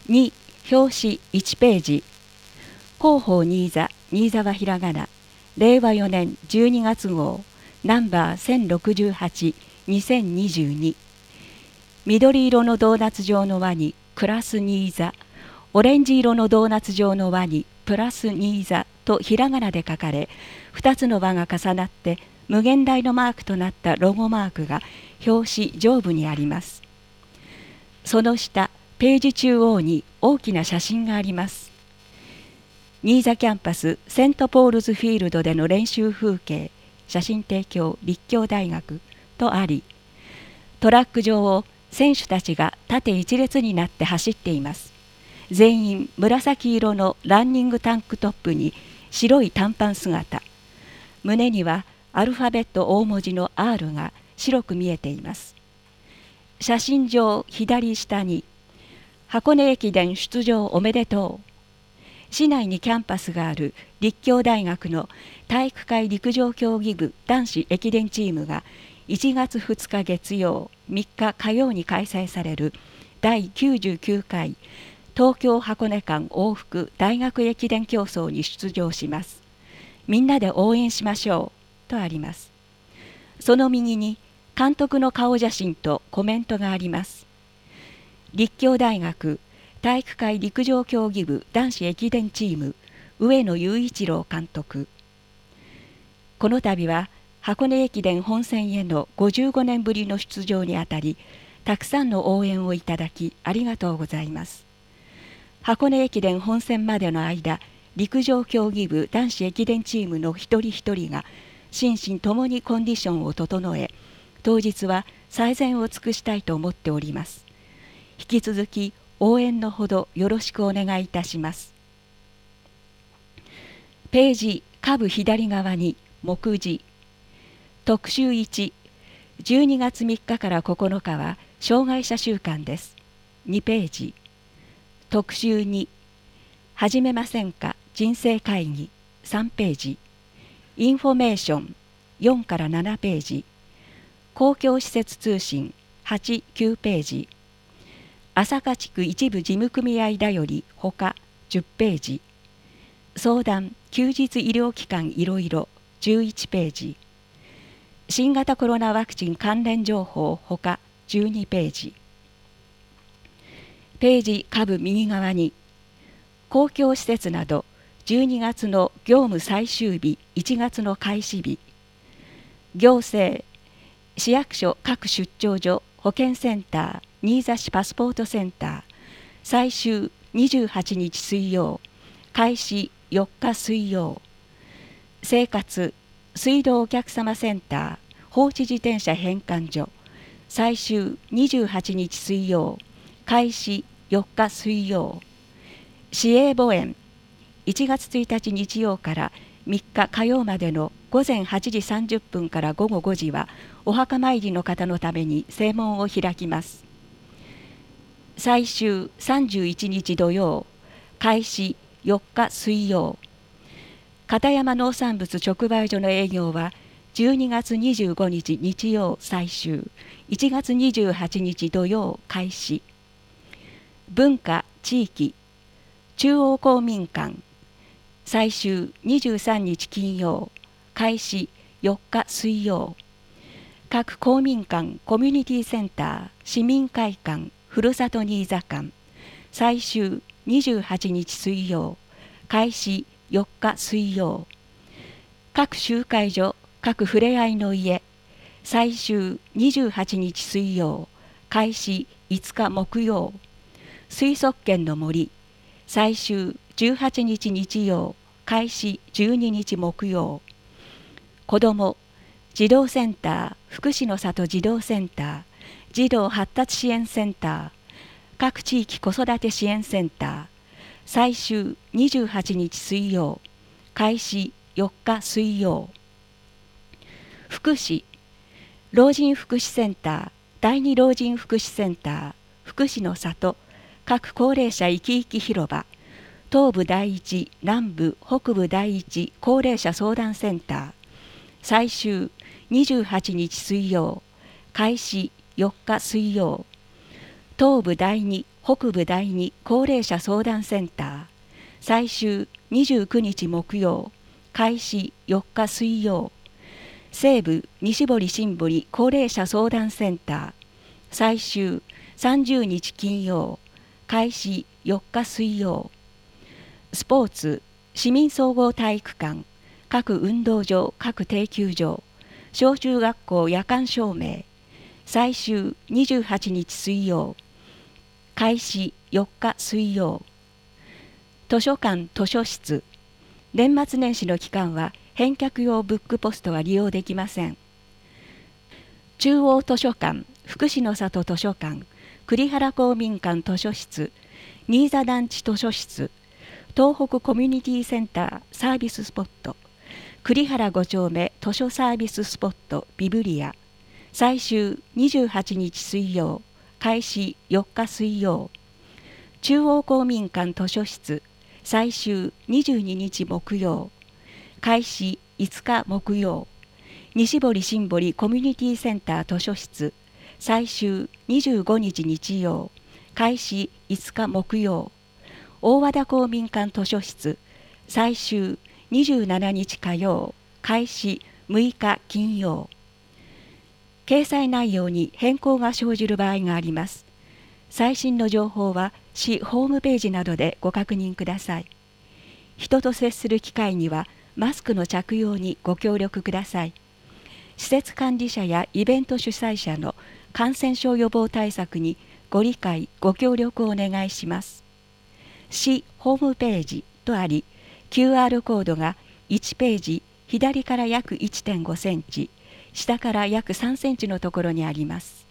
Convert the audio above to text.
2、表紙1ページ。広報新座、新座はひらがな、令和4年12月号、ナンバー1068、2022。緑色のドーナツ状の輪にクラス新座、オレンジ色のドーナツ状の輪にプラス新座とひらがなで書かれ、2つの輪が重なって無限大のマークとなったロゴマークが表紙上部にあります。その下、ページ中央に大きな写真があります。新座キャンパスセントポールズフィールドでの練習風景、写真提供立教大学とあり、トラック上を選手たちが縦一列になって走っています。全員紫色のランニングタンクトップに白い短パン姿。胸にはアルファベット大文字の R が白く見えています。写真上左下に箱根駅伝出場おめでとう。市内にキャンパスがある立教大学の体育会陸上競技部男子駅伝チームが1月2日月曜、3日火曜に開催される第99回東京箱根間往復大学駅伝競争に出場します。みんなで応援しましょうとあります。その右に監督の顔写真とコメントがあります。立教大学体育会陸上競技部男子駅伝チーム上野雄一郎監督。この度は箱根駅伝本戦への55年ぶりの出場にあたり、たくさんの応援をいただきありがとうございます。箱根駅伝本戦までの間、陸上競技部男子駅伝チームの一人一人が心身ともにコンディションを整え、当日は最善を尽くしたいと思っております。引き続き応援のほどよろしくお願いいたします。ページ下部左側に目次。特集1、12月3日から9日は障害者週間です。2ページ。特集2、始めませんか人生会議3ページ。インフォメーション4から7ページ。公共施設通信8、9ページ。朝霞地区一部事務組合だよりほか10ページ。相談休日医療機関いろいろ11ページ。新型コロナワクチン関連情報ほか12ページ。ページ下部右側に公共施設など12月の業務最終日1月の開始日。行政市役所各出張所保健センター新座市パスポートセンター最終28日水曜開始4日水曜。生活水道お客様センター放置自転車返還所最終28日水曜開始4日水曜。市営墓園1月1日日曜から3日火曜までの午前8時30分から午後5時はお墓参りの方のために正門を開きます。最終31日土曜開始4日水曜。片山農産物直売所の営業は12月25日日曜最終1月28日土曜開始。文化地域中央公民館最終23日金曜開始4日水曜。各公民館コミュニティセンター市民会館ふるさと新座館最終28日水曜開始4日水曜。各集会所各ふれあいの家最終28日水曜開始5日木曜。水族館の森最終18日日曜開始12日木曜。子ども児童センター福祉の里児童センター児童発達支援センター各地域子育て支援センター最終28日水曜開始4日水曜。福祉老人福祉センター第二老人福祉センター福祉の里各高齢者生き生き広場東部第一南部北部第一高齢者相談センター最終28日水曜開始4日水曜。東部第二北部第二高齢者相談センター、最終29日木曜、開始4日水曜。西部西堀新堀高齢者相談センター、最終30日金曜、開始4日水曜。スポーツ市民総合体育館、各運動場各定休場、小中学校夜間照明、最終28日水曜、開始4日水曜。図書館図書室、年末年始の期間は返却用ブックポストは利用できません。中央図書館、福祉の里図書館、栗原公民館図書室、新座団地図書室、東北コミュニティセンターサービススポット、栗原5丁目図書サービススポットビブリア、最終28日水曜、開始4日水曜。中央公民館図書室、最終22日木曜、開始5日木曜。西堀新堀コミュニティセンター図書室、最終25日日曜、開始5日木曜。大和田公民館図書室、最終27日火曜、開始6日金曜。掲載内容に変更が生じる場合があります。最新の情報は市ホームページなどでご確認ください。人と接する機会にはマスクの着用にご協力ください。施設管理者やイベント主催者の感染症予防対策にご理解ご協力をお願いします。市ホームページとあり、QR コードが1ページ左から約 1.5 センチ、下から約3センチのところにあります。